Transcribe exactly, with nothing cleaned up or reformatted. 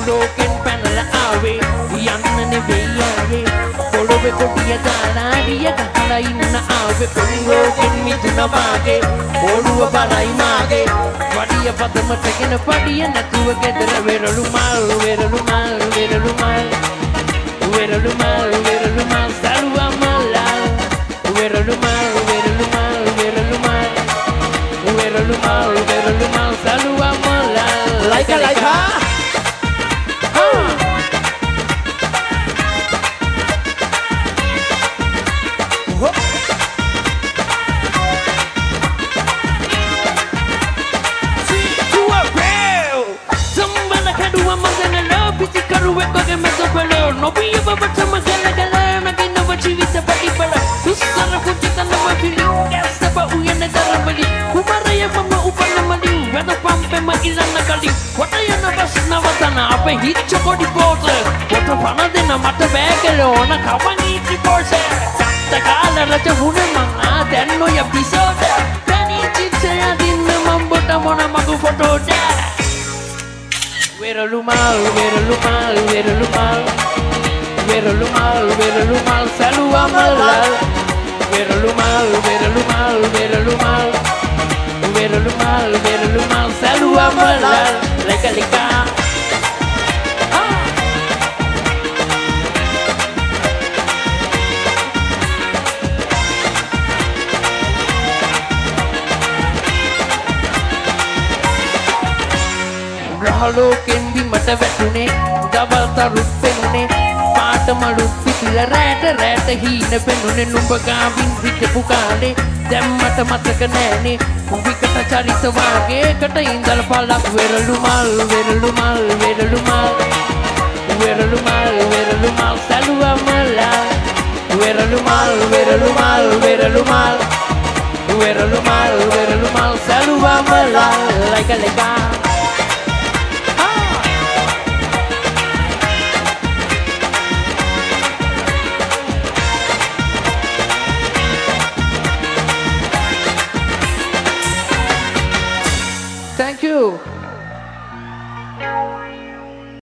ලෝකෙන් පැනලා ආවේ යන්න නෙවෙයි ආවේ පොළොවේ කොටිය දාලා දිය ගහලා ඉන්න ආවේ කොළු ලෝකෙන් මිදුණ වාගේ ඔළුව බලයි මාගේ වඩිය පදමටගෙන පඩිය නැතුව ගෙදර වෙරළු මල් වෙරළු මල් වෙරළු මල් වෙරළු මල් වෙරළු මල් සරුවා මල්ලා වෙරළු මල් වෙරළු මල් වෙරළු මල් වෙරළු මල් වෙරළු මල් සරුවා මල්ලා like a like a no be a baba tama gala gala na kina bachi vita pati para usara kuchita na mafili esta ba uyana darabali kumaraya mama upana mali weda pampe ma ilana kali wataya na bas na watana ape hitch kodi pota pota pana dena mata bagale ona kawani ti porse katta kala raja hune mana denno ya episode tani chichaya dinna mambota mona magu photo da Veru mal, veru mal, veru mal Veru mal, veru mal, salua malal Veru mal, veru mal, veru mal Veru mal, veru mal, salua malal Leka leka Rahaloken di mata වැටුනේ දවල් තරුත් පෙනුනේ පාටමලුත් පිටිල රැට රැට හීන පෙනුනේ නුඹ ගාවින් හිටපු කාලේ දැන් මට මතක නෑනේ කුඹිකට චරිත වාගේකට ඉඳලා පළක් වෙරළු මල් වෙරළු මල් වෙරළු මල් වෙරළු මල් වෙරළු මල් සලුවා මල්ලා වෙරළු මල් වෙරළු මල් වෙරළු මල් වෙරළු මල් වෙරළු මල් සලුවා මල්ලා like a like a